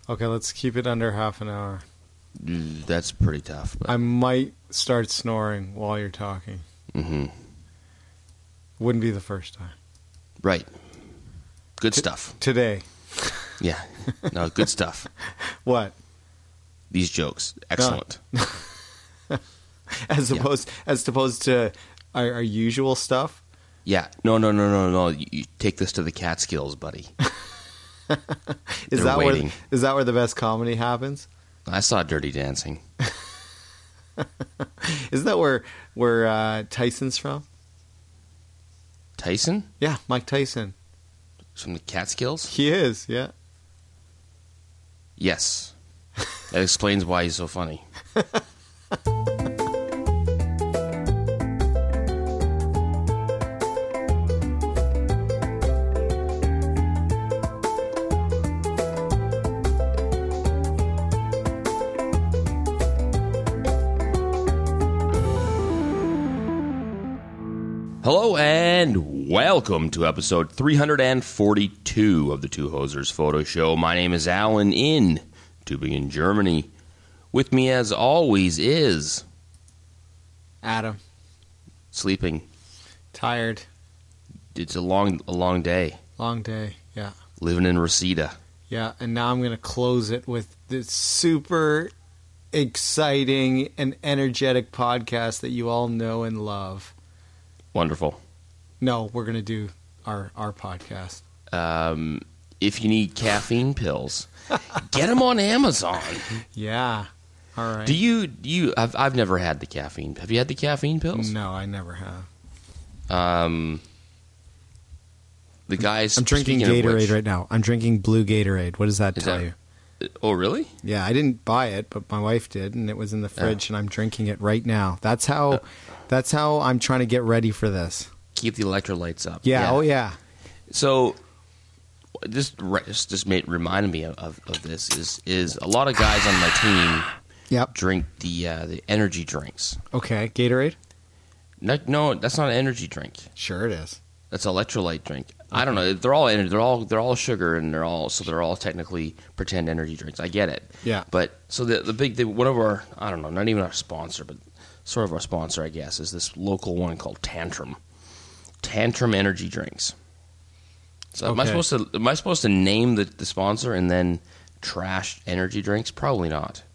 Okay, let's keep it under half an hour. That's pretty tough. But... I might start snoring while you're talking. Mm-hmm. Wouldn't be the first time. Right. Good stuff. Today. Yeah. No, good stuff. What? These jokes. Excellent. As opposed to our usual stuff? Yeah. No. You take this to the Catskills, buddy. Is that where the best comedy happens? I saw Dirty Dancing. Isn't that where Tyson's from? Tyson? Yeah, Mike Tyson. From the Catskills? He is, yeah. Yes. That explains why he's so funny. Hello and welcome to episode 342 of the Two Hosers Photo Show. My name is Alan in Tübingen, Germany. With me as always is... Adam. Sleeping. Tired. It's a long day. Long day, yeah. Living in Reseda. Yeah, and now I'm going to close it with this super exciting and energetic podcast that you all know and love. Wonderful. No, we're going to do our podcast. If you need caffeine pills, get them on Amazon. Yeah. All right. Do you? I've never had the caffeine. Have you had the caffeine pills? No, I never have. The guys. I'm drinking Gatorade right now. I'm drinking blue Gatorade. What does that tell you? Oh, really? Yeah, I didn't buy it, but my wife did, and it was in the fridge, and I'm drinking it right now. That's how I'm trying to get ready for this. Keep the electrolytes up. Yeah. Oh, yeah. So, just reminded me of this is a lot of guys on my team. Yep. Drink the energy drinks. Okay, Gatorade. No, that's not an energy drink. Sure, it is. That's an electrolyte drink. Okay. I don't know. They're all sugar, and they're all technically pretend energy drinks. I get it. Yeah. But so one of our, I don't know, not even our sponsor, but sort of our sponsor, I guess, is this local one called Tantrum. Tantrum energy drinks. So okay. Am I supposed to name the sponsor and then trash energy drinks? Probably not.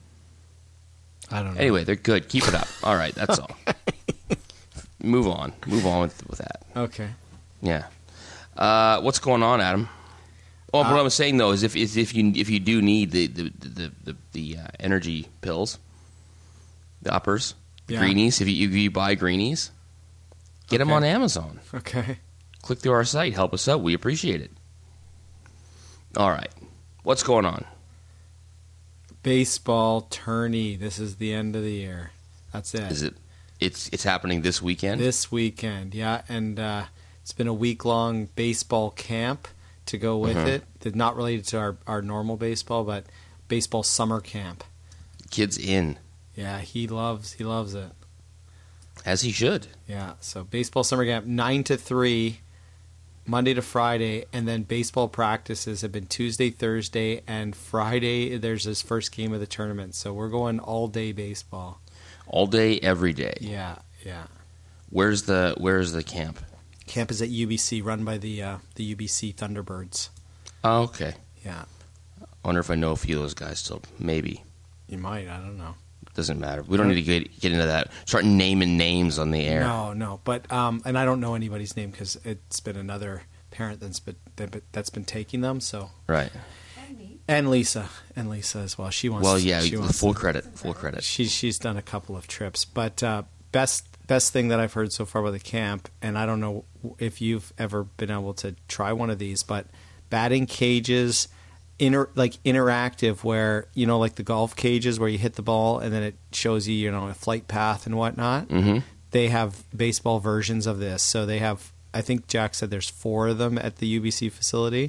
I don't know. Anyway, they're good. Keep it up. All right, that's all. Move on with that. Okay. Yeah. What's going on, Adam? Oh, what I was saying though is if you do need the energy pills, the uppers, the greenies, if you buy greenies, get them on Amazon. Okay. Click through our site, help us out. We appreciate it. All right, what's going on? Baseball tourney. This is the end of the year. That's it. Is it? It's happening this weekend? This weekend, yeah. And it's been a week-long baseball camp to go with it. It's not related to our normal baseball, but baseball summer camp. Kid's in. Yeah, he loves it. As he should. Yeah, so baseball summer camp, 9 to 3, Monday to Friday, and then baseball practices have been Tuesday, Thursday, and Friday there's his first game of the tournament. So we're going all-day baseball. All day, every day. Yeah. Where's the camp? Camp is at UBC, run by the UBC Thunderbirds. Oh, okay. Yeah. I wonder if I know a few of those guys still. Maybe. You might. I don't know. Doesn't matter. We don't need to get into that. Start naming names on the air. No. But and I don't know anybody's name because it's been another parent that's been taking them. So right. And Lisa as well. She wants. Well, yeah. She wants full credit. She's done a couple of trips, but best thing that I've heard so far about the camp, and I don't know if you've ever been able to try one of these, but batting cages, interactive, where like the golf cages where you hit the ball and then it shows you a flight path and whatnot. Mm-hmm. They have baseball versions of this, so they have. I think Jack said there's 4 of them at the UBC facility.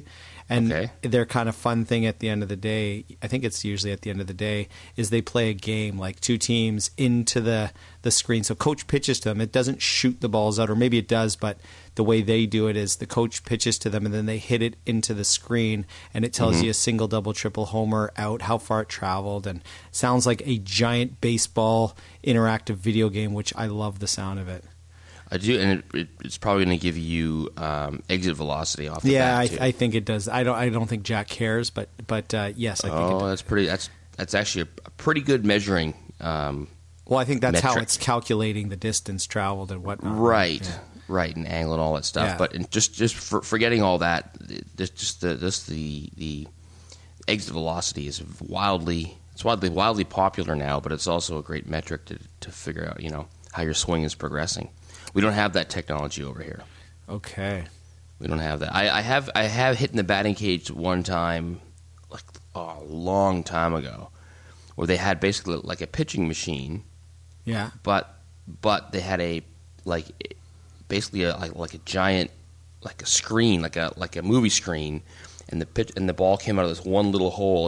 And Okay. their kind of fun thing at the end of the day, I think it's usually at the end of the day, is they play a game, like two teams into the screen. So coach pitches to them. It doesn't shoot the balls out, or maybe it does, but the way they do it is the coach pitches to them and then they hit it into the screen, and it tells you a single, double, triple, homer, out, how far it traveled, and sounds like a giant baseball interactive video game, which I love the sound of it. I do, and it's probably going to give you exit velocity off the Yeah, bat, too. I think it does. I don't think Jack cares, but yes, I think it does. That's actually a pretty good measuring. Well, I think that's how metric. it's calculating the distance traveled and whatnot. Right, Yeah. right, and angle and all that stuff. Yeah. But just forgetting all that, the exit velocity is wildly popular now. But it's also a great metric to figure out, how your swing is progressing. We don't have that technology over here. Okay. We don't have that. I have hit in the batting cage one time, like a long time ago, where they had basically like a pitching machine. Yeah. But they had basically a giant, like a screen, like a movie screen, and the ball came out of this one little hole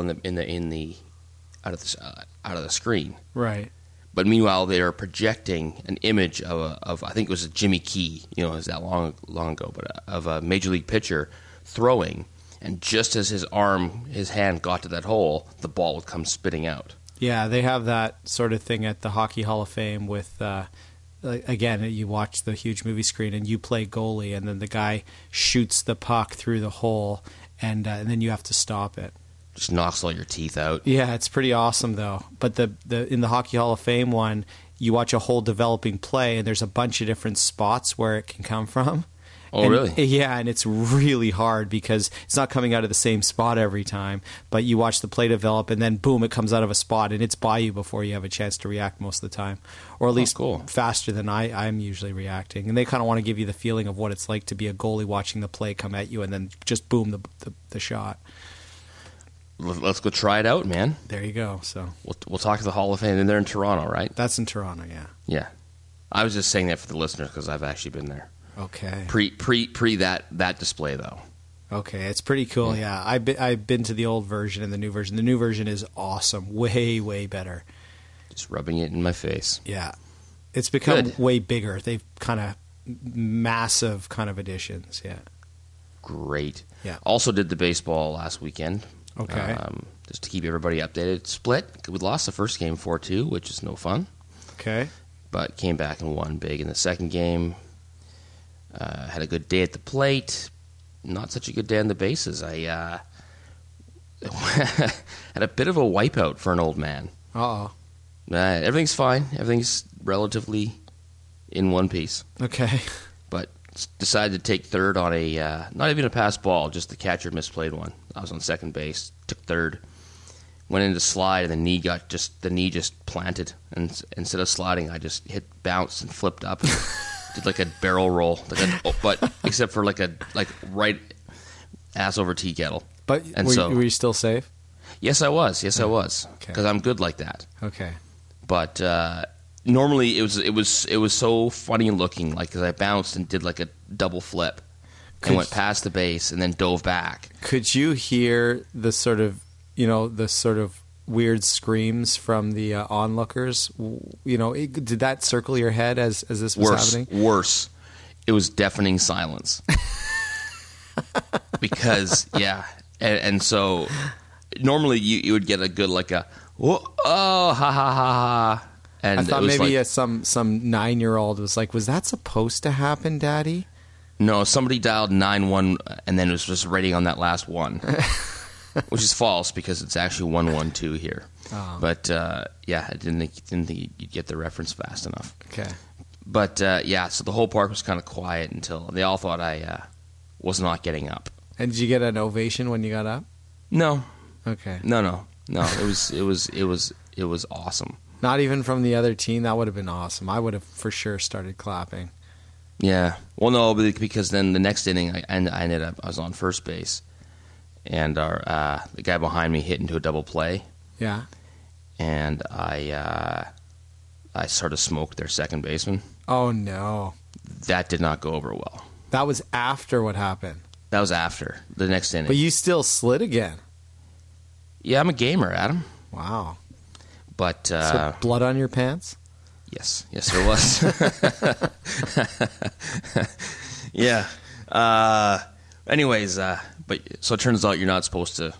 out of the screen. Right. But meanwhile, they are projecting an image of I think it was a Jimmy Key, it was that long ago, but of a major league pitcher throwing, and just as his hand got to that hole, the ball would come spitting out. Yeah, they have that sort of thing at the Hockey Hall of Fame with, again, you watch the huge movie screen and you play goalie, and then the guy shoots the puck through the hole, and then you have to stop it. Just knocks all your teeth out. Yeah, it's pretty awesome though. But the in the Hockey Hall of Fame one, you watch a whole developing play, and there's a bunch of different spots where it can come from. Oh, And, really? Yeah, and it's really hard because it's not coming out of the same spot every time. But you watch the play develop, and then boom, it comes out of a spot, and it's by you before you have a chance to react most of the time, or at least cool. faster than I'm usually reacting. And they kind of want to give you the feeling of what it's like to be a goalie watching the play come at you, and then just boom, the shot. Let's go try it out, man. There you go. So We'll talk to the Hall of Fame, and they're in Toronto, right? that's in Toronto, yeah. Yeah. I was just saying that for the listeners because I've actually been there. Okay. Pre that display though. Okay, it's pretty cool. Yeah, I've been to the old version and the new version. The new version is awesome, way better. Just rubbing it in my face. Yeah, it's become Good. way bigger. They've kind of massive kind of additions. Yeah. Great. Yeah. Also did the baseball last weekend. Okay. Just to keep everybody updated. Split. We lost the first game 4-2, which is no fun. Okay. But came back and won big in the second game. Had a good day at the plate. Not such a good day on the bases. I had a bit of a wipeout for an old man. Uh-oh. Everything's fine. Everything's relatively in one piece. Okay. But decided to take third on a not even a pass ball, just the catcher misplayed one. I was on second base, took third, went into slide, and the knee just planted. And instead of sliding, I just bounced and flipped up and did like a barrel roll, but except for like right ass over tea kettle. But And were, so- were you still safe? Yes, I was. Yes, I was, Okay. because I'm good like that. Okay. But normally it was so funny looking, like because I bounced and did like a double flip and went past the base and then dove back. Could you hear the sort of weird screams from the onlookers? Did that circle your head as this was happening? Worse. It was deafening silence. Because and so normally you would get a good like a oh ha ha ha ha. And I thought it was maybe like, some 9-year-old was like, "Was that supposed to happen, Daddy?" no, somebody dialed 911 and then it was just rating on that last one, which is false because it's actually 112 here. Oh. But I didn't think you'd get the reference fast enough. Okay. But so the whole park was kind of quiet until they all thought I was not getting up. And did you get an ovation when you got up? No, Okay. no. It was awesome. Not even from the other team. That would have been awesome. I would have for sure started clapping. Yeah. Well, no, because then the next inning, I was on first base, and the guy behind me hit into a double play, Yeah. and I sort of smoked their second baseman. Oh no. That did not go over well. That was after what happened. That was after the next inning. But you still slid again. Yeah, I'm a gamer, Adam. Wow. But So blood on your pants? yes, there was. Yeah. Anyways, but so it turns out you're not supposed to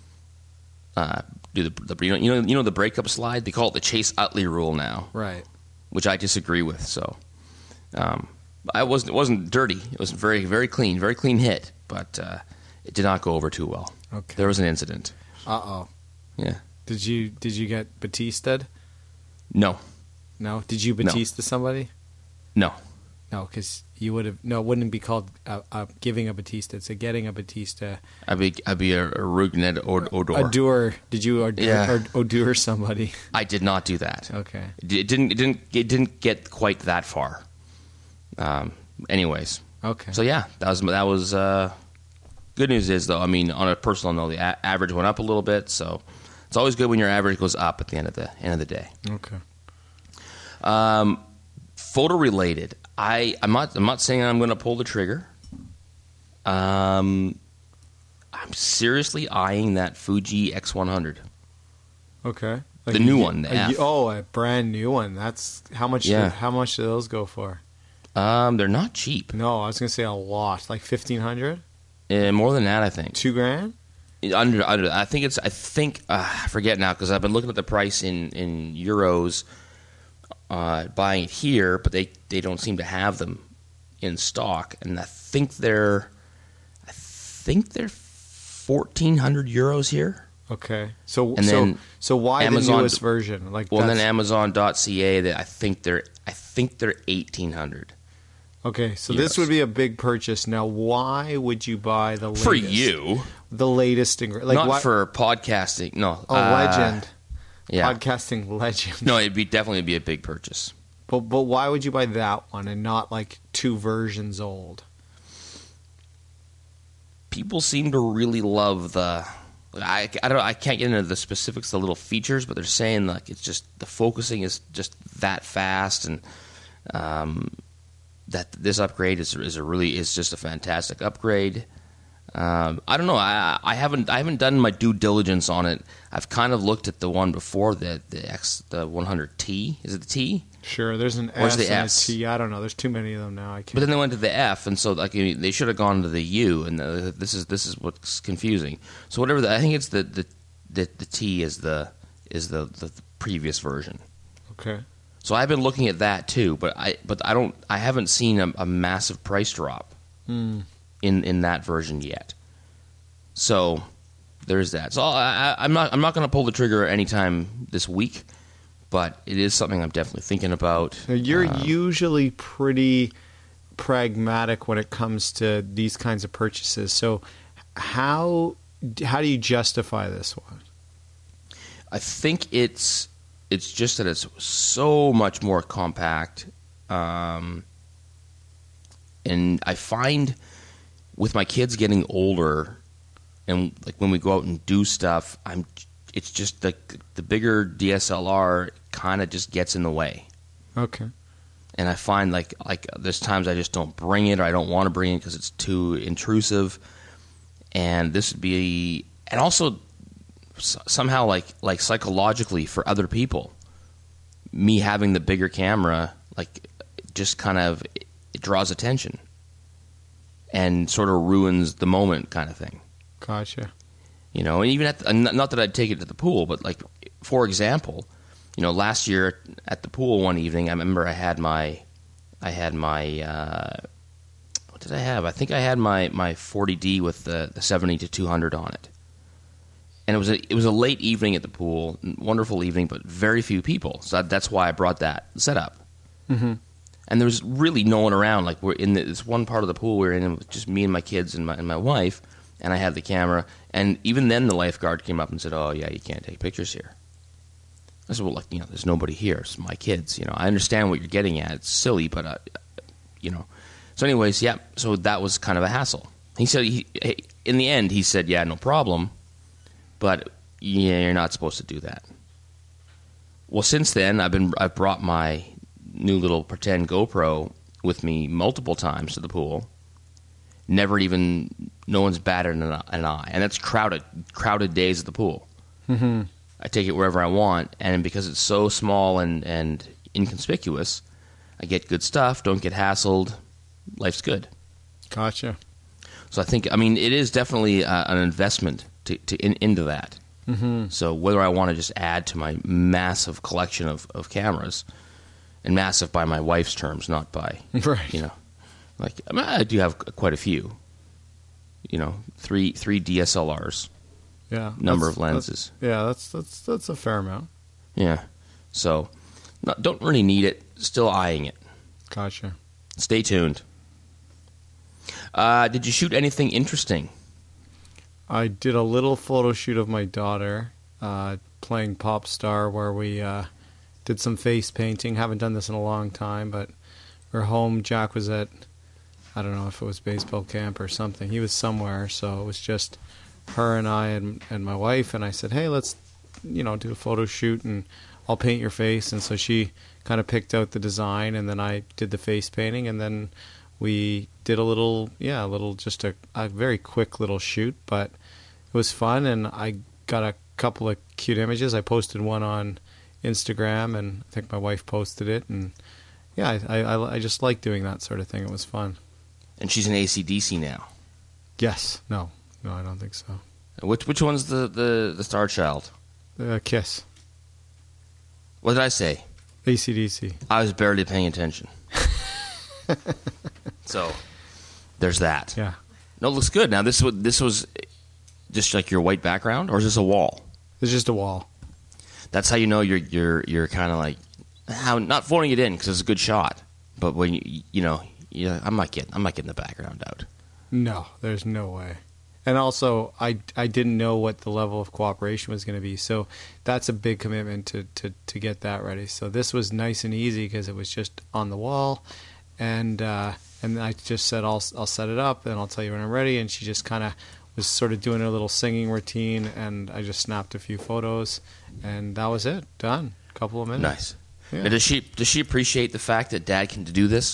do the you know the breakup slide. They call it the Chase Utley rule now, Right. which I disagree with. So, it wasn't dirty. It was very very clean hit, but it did not go over too well. Okay. There was an incident. Uh-oh. Yeah. Did you get Batista'd? No. No. Did you Batista somebody? No. No, because you would have. No, it wouldn't be called giving a Batista. It's a getting a Batista. I'd be a Rugnet Odor. Odor. Did you odor somebody? I did not do that. Okay. It didn't get quite that far. Anyways. Okay. So yeah, that was. Good news is though, I mean, on a personal note, the average went up a little bit. So it's always good when your average goes up at the end of the day. Okay. Photo related. I'm not saying I'm going to pull the trigger. I'm seriously eyeing that Fuji X100. Okay. The new one, the F. A brand new one. That's how much. Yeah. How much do those go for? They're not cheap. No, I was gonna say a lot, like 1,500. More than that, I think. $2,000. Under. I think I forget now because I've been looking at the price in euros. Buying it here, but they don't seem to have them in stock, and I think they're 1,400 euros here. Okay, so then why Amazon, the newest version? Like, well, then Amazon.ca, that I think they're 1,800. Okay, so euros. This would be a big purchase. Now, why would you buy the latest? For you, the latest, not for podcasting. No, legend. Yeah. Podcasting legend. No, it'd definitely be a big purchase. But why would you buy that one and not like 2 versions old? People seem to really love the. I can't get into the specifics, the little features, but they're saying like it's just the focusing is just that fast, and that this upgrade is just a fantastic upgrade. I don't know. I haven't done my due diligence on it. I've kind of looked at the one before the 100T. Is it the T? Sure. There's an Where's S the and S? a T. I don't know. There's too many of them now. I can't. But then they went to the F, and so like they should have gone to the U, and this is what's confusing. So whatever. I think it's the T is the previous version. Okay. So I've been looking at that too, but I haven't seen a massive price drop. In that version yet. So there's that. So I'm not going to pull the trigger anytime this week, but it is something I'm definitely thinking about. Now, you're usually pretty pragmatic when it comes to these kinds of purchases. So how do you justify this one? I think it's just that it's so much more compact, and I find with my kids getting older, and like when we go out and do stuff, it's just the bigger DSLR kind of just gets in the way. Okay. And I find like there's times I just don't bring it, or I don't want to bring it because it's too intrusive. And this would be, and also somehow like psychologically for other people, me having the bigger camera like just kind of it draws attention. And sort of ruins the moment, kind of thing. Gotcha. You know, and even not that I'd take it to the pool, but like, for example, you know, last year at the pool one evening, I remember I had my what did I have? I think I had my 40D with the 70-200 on it, and it was a late evening at the pool, wonderful evening, but very few people, so that's why I brought that setup. Mm-hmm. And there was really no one around. Like we're in this one part of the pool we're in, and it was just me and my kids and my wife, and I had the camera. And even then, the lifeguard came up and said, "Oh yeah, you can't take pictures here." I said, "Well, like there's nobody here. It's my kids. I understand what you're getting at. It's silly, but So, anyways, yeah. So that was kind of a hassle. He said, in the end, he said, "Yeah, no problem, but yeah, you're not supposed to do that." Well, since then, I've brought my new little pretend GoPro with me multiple times to the pool. no one's batted an eye, and that's crowded days at the pool. Mm-hmm. I take it wherever I want, and because it's so small and inconspicuous, I get good stuff, don't get hassled, life's good. Gotcha. So I think, it is definitely an investment into that. Mm-hmm. So whether I want to just add to my massive collection of cameras, and massive by my wife's terms, not by, right. I do have quite a few. 3 DSLRs. Yeah. Number of lenses. That's a fair amount. Yeah. So, don't really need it. Still eyeing it. Gotcha. Stay tuned. Did you shoot anything interesting? I did a little photo shoot of my daughter playing Pop Star where we did some face painting. Haven't done this in a long time, but we're home. Jack was at, I don't know if it was baseball camp or something. He was somewhere, so it was just her and I and my wife. And I said, hey, let's do a photo shoot and I'll paint your face. And so she kind of picked out the design, and then I did the face painting, and then we did just a very quick little shoot, but it was fun, and I got a couple of cute images. I posted one on Instagram, and I think my wife posted it, and yeah, I just like doing that sort of thing. It was fun. And she's in AC/DC now. Yes. No, I don't think so. Which one's the star child? Kiss. What did I say? AC/DC. I was barely paying attention. So, there's that. Yeah. No, it looks good. Now, this was just like your white background, or is this a wall? It's just a wall. That's how you know you're kind of like not phoning it in because it's a good shot. But when I'm not getting the background out. No, there's no way. And also, I didn't know what the level of cooperation was going to be, so that's a big commitment to get that ready. So this was nice and easy because it was just on the wall, and I just said I'll set it up and I'll tell you when I'm ready. And she just kind of was sort of doing her little singing routine, and I just snapped a few photos, and that was it. Done. A couple of minutes. Nice. Yeah. Now, does she appreciate the fact that Dad can do this?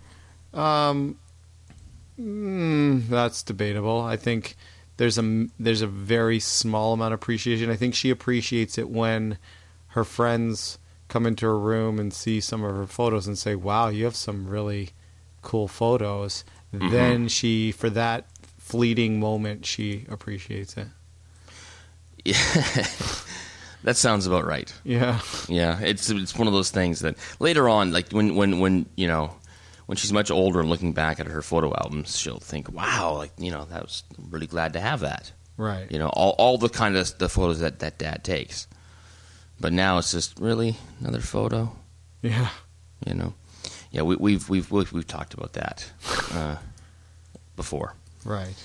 That's debatable. I think there's a very small amount of appreciation. I think she appreciates it when her friends come into her room and see some of her photos and say, wow, you have some really cool photos. Mm-hmm. Then she, for that fleeting moment, she appreciates it. Yeah. That sounds about right. Yeah. Yeah, it's one of those things that later on, like when she's much older and looking back at her photo albums, she'll think, wow, that was I'm really glad to have that. Right. All the kind of the photos that Dad takes. But now it's just really another photo. Yeah. Yeah, we've talked about that before. Right.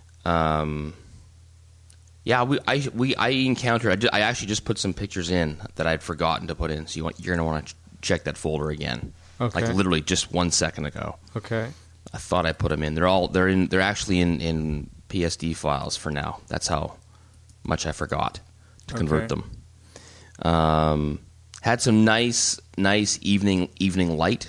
Yeah, I encountered. I actually just put some pictures in that I'd forgotten to put in. So you're gonna want to check that folder again. Okay. Like literally just 1 second ago. Okay. I thought I put them in. They're actually in PSD files for now. That's how much I forgot to convert them. Had some nice evening light.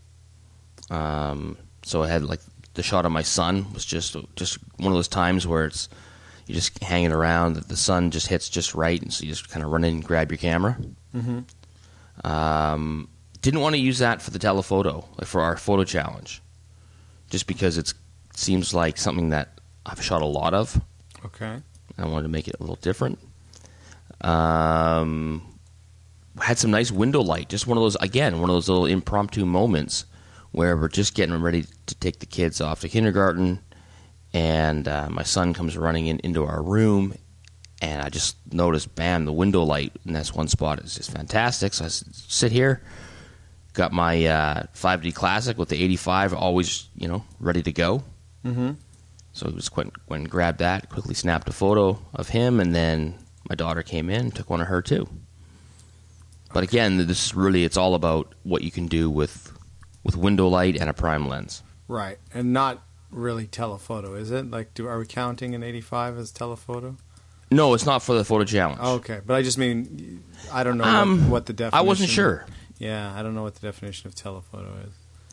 So I had like the shot of my son was just one of those times where it's you're just hanging around, the sun just hits just right, and so you just kind of run in and grab your camera. Mm-hmm. Didn't want to use that for the telephoto, like for our photo challenge, just because it seems like something that I've shot a lot of. Okay. I wanted to make it a little different. Had some nice window light, just one of those little impromptu moments where we're just getting ready to take the kids off to kindergarten, and my son comes running into our room, and I just noticed, bam, the window light in this one spot is just fantastic. So I sit here, got my 5D Classic with the 85 always, ready to go. Mm-hmm. So I just went and grabbed that, quickly snapped a photo of him, and then my daughter came in, took one of her too. But again, this is really, it's all about what you can do with window light and a prime lens. Right, and not really telephoto, is it? Like, are we counting an 85 as telephoto? No, it's not for the photo challenge. Oh, okay, but I just mean, I don't know what the definition. I wasn't sure. Yeah, I don't know what the definition of telephoto is.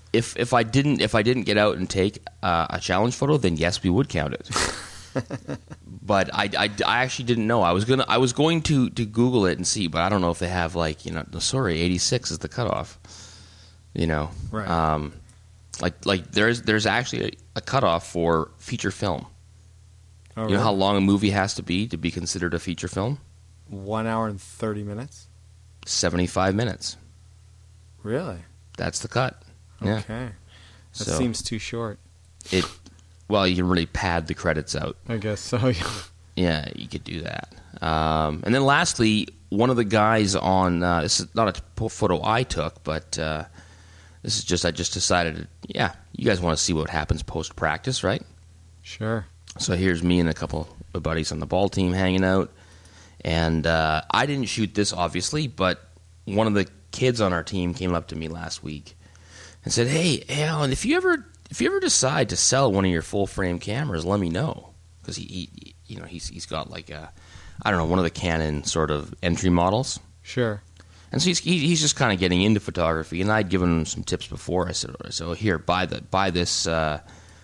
if I didn't get out and take a challenge photo, then yes, we would count it. But I actually didn't know. I was going to Google it and see, but I don't know if they have 86 is the cutoff. Right. Like there's actually a cutoff for feature film. Oh, you know how long a movie has to be considered a feature film? 1 hour and 30 minutes. 75 minutes. Really? That's the cut. Yeah. Okay. That So seems too short. Well, you can really pad the credits out. I guess so. Yeah. Yeah, you could do that. And then lastly, one of the guys on this is not a photo I took, but this is just I just decided. You guys want to see what happens post practice, right? Sure. So here's me and a couple of buddies on the ball team hanging out, and I didn't shoot this obviously, but one of the kids on our team came up to me last week and said, "Hey, Alan, if you ever decide to sell one of your full frame cameras, let me know." Because he's got like one of the Canon sort of entry models. Sure. And so he's just kind of getting into photography, and I'd given him some tips before. I said, "So here, buy this the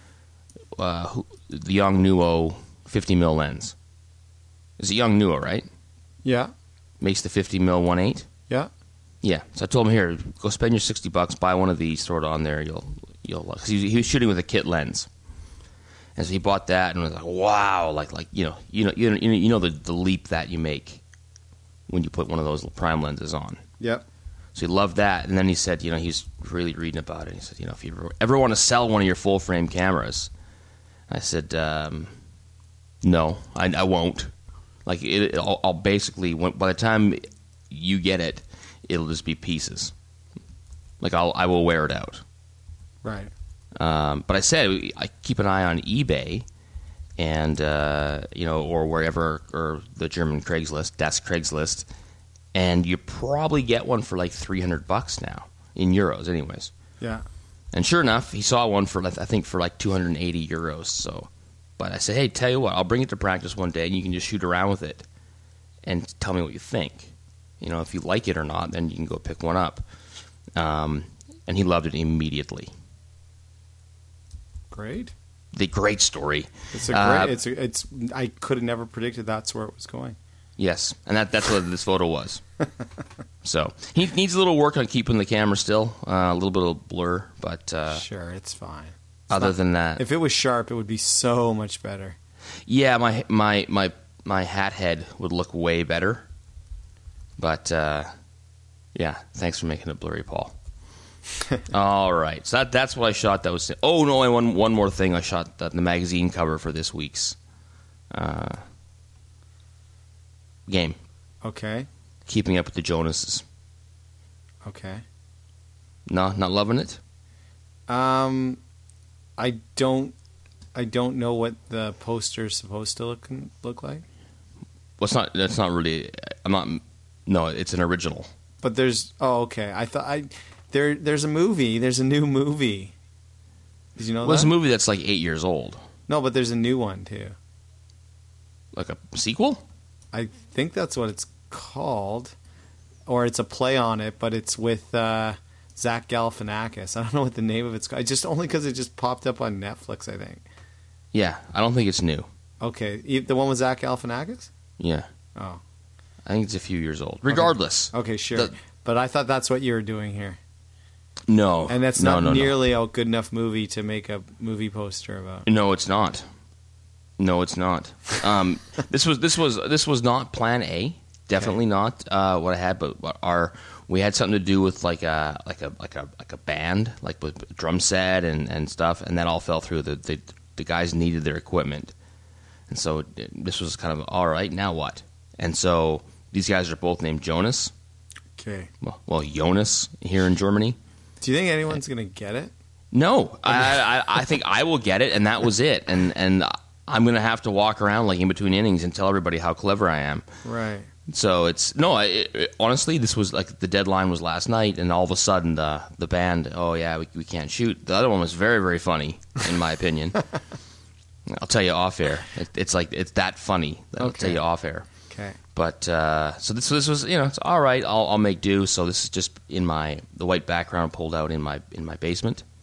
Yongnuo 50mm lens." It's a Yongnuo, right? Yeah. Makes the 50mm 1.8. Yeah. Yeah. So I told him, here, go spend your $60, buy one of these, throw it on there. You'll because he was shooting with a kit lens, and so he bought that and was like, wow, like the leap that you make when you put one of those prime lenses on. Yep. So he loved that, and then he said, he's really reading about it. He said, if you ever want to sell one of your full frame cameras, I said, no, I won't. Like I'll basically, by the time you get it, it'll just be pieces. Like I will wear it out. Right. But I said I keep an eye on eBay, and or wherever, or the German Craigslist, Das Craigslist, and you probably get one for like $300 now in euros, anyways. Yeah. And sure enough, he saw one for I think for like 280 euros. So, but I said, hey, tell you what, I'll bring it to practice one day, and you can just shoot around with it, and tell me what you think. If you like it or not, then you can go pick one up. And he loved it immediately. Great. The great story. It's a great. I could have never predicted that's where it was going. Yes, and that's what this photo was. So he needs a little work on keeping the camera still, a little bit of blur, but sure, it's fine. Other than that, if it was sharp, it would be so much better. Yeah, my hat head would look way better. But yeah, thanks for making it blurry, Paul. All right, so that's what I shot. That was and one more thing. I shot the magazine cover for this week's game. Okay. Keeping Up with the Jonases. Okay. No, not loving it. I don't know what the poster's supposed to look like. Well, it's not really. I'm not. No, it's an original. But there's. Oh, okay. I thought there's a movie. There's a new movie. Did you know that? There's a movie that's like 8 years old. No, but there's a new one too. Like a sequel? I think that's what it's called, or it's a play on it, but it's with Zach Galifianakis. I don't know what the name of it's called. Just only because it just popped up on Netflix, I think. Yeah, I don't think it's new. Okay, the one with Zach Galifianakis? Yeah. Oh. I think it's a few years old. Regardless. Okay, sure. But I thought that's what you were doing here. No. And that's not nearly a good enough movie to make a movie poster about. No, it's not. No, it's not. This was not Plan A. Definitely not what I had. But we had something to do with like a band, like with drum set and stuff, and that all fell through. The guys needed their equipment, and so this was kind of all right. Now what? And so these guys are both named Jonas. Okay. Well, Jonas here in Germany. Do you think anyone's gonna get it? No, I think I will get it, and that was it. And I'm going to have to walk around like in between innings and tell everybody how clever I am. Right. So honestly, this was like the deadline was last night, and all of a sudden the band, we can't shoot. The other one was very, very funny, in my opinion. I'll tell you off air. It's that funny. I'll tell you off air. Okay. But so this was it's all right. I'll make do. So this is just in the white background pulled out in my basement.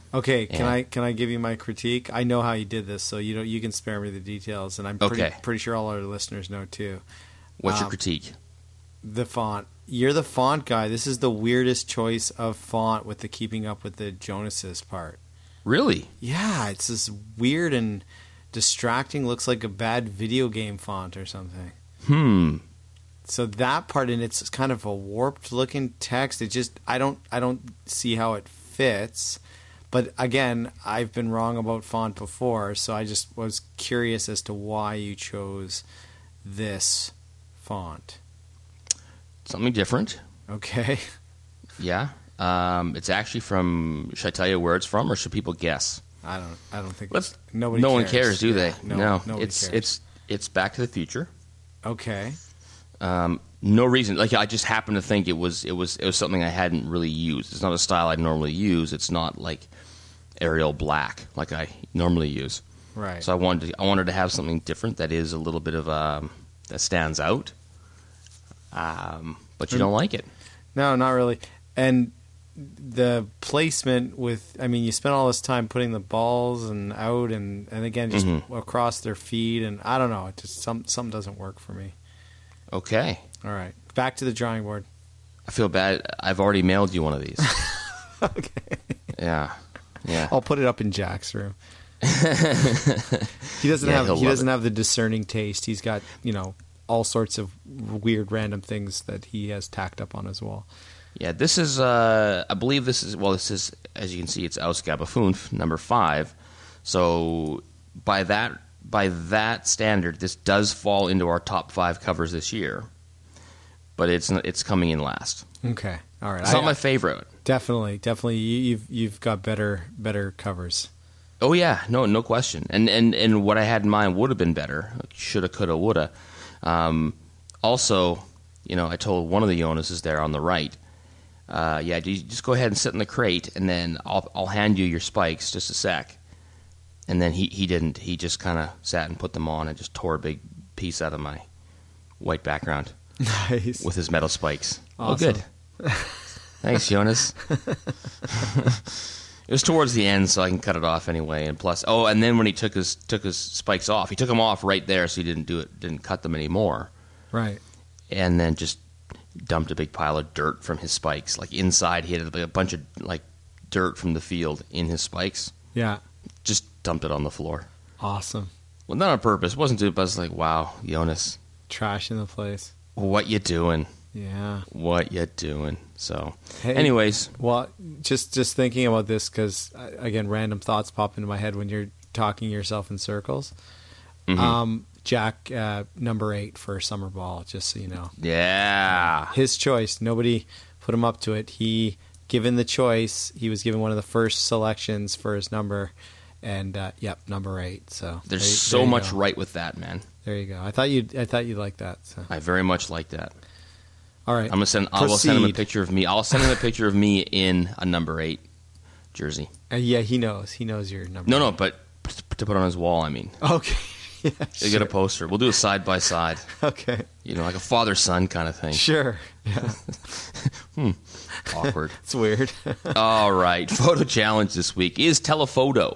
Okay, And- can I give you my critique? I know how you did this, so you can spare me the details, and I'm Okay. pretty sure all our listeners know too. What's your critique? The font. You're the font guy. This is the weirdest choice of font with the keeping up with the Jonases part. Really? Yeah, it's this weird and distracting. Looks like a bad video game font or something. So that part, and it's kind of a warped looking text. It just I don't see how it fits. But again, I've been wrong about font before, so I just was curious as to why you chose this font. Something different. Okay. Yeah. It's actually from. Should I tell you where it's from, or should people guess? I don't think No one cares, do they? No, nobody It's cares. it's Back to the Future. Okay. No reason. Like I just happened to think it was something I hadn't really used. It's not a style I normally use. It's not like Arial black like I normally use. Right. So I wanted to have something different that is a little bit of that stands out. But you don't like it. No, not really. And the placement with, I mean, you spent all this time putting the balls and out and again just across their feet, and I don't know, it just something doesn't work for me. Okay. All right, back to the drawing board. I feel bad. I've already mailed you one of these. Okay. Yeah. I'll put it up in Jack's room. He doesn't have the discerning taste. He's got, all sorts of weird random things that he has tacked up on his wall. Yeah, this is, I believe this is, as you can see, it's Ausgabe number 5. So by that standard, this does fall into our top 5 covers this year. But it's coming in last. Okay. All right. It's not my favorite. Definitely. You've got better covers. Oh yeah, no question. And what I had in mind would have been better. Shoulda, coulda, woulda. Also, I told one of the Jonases there on the right, you just go ahead and sit in the crate, and then I'll hand you your spikes, just a sec. And then he didn't. He just kind of sat and put them on and just tore a big piece out of my white background. Nice. With his metal spikes. Awesome. Oh, good. Thanks, Jonas. It was towards the end, so I can cut it off anyway. And plus, and then when he took his spikes off, he took them off right there, so he didn't cut them anymore. Right. And then just dumped a big pile of dirt from his spikes. Like inside, he had a bunch of like dirt from the field in his spikes. Yeah. Just dumped it on the floor. Awesome. Well, not on purpose. It wasn't. But I was like, wow, Jonas, Trash in the place. what you doing? Yeah. What you doing? So, Hey, anyways, well, just thinking about this because again, random thoughts pop into my head when you're talking yourself in circles. Jack, number 8 for Summer Ball, just so you know. yeah. His choice. Nobody put him up to it. Given the choice, he was given one of the first selections for his number, and number 8. So There's there so you much go. right with that, man. There you go. I thought you'd like that. So. I very much like that. All right. I will send him a Proceed. picture of me. I'll send him a picture of me in a number 8 jersey. Yeah, he knows. He knows your number. No, but to put on his wall, I mean. Okay. Yeah, You get a poster. We'll do a side by side. Okay. Like a father son kind of thing. Sure. Yeah. Awkward. It's weird. All right. Photo challenge this week is telephoto.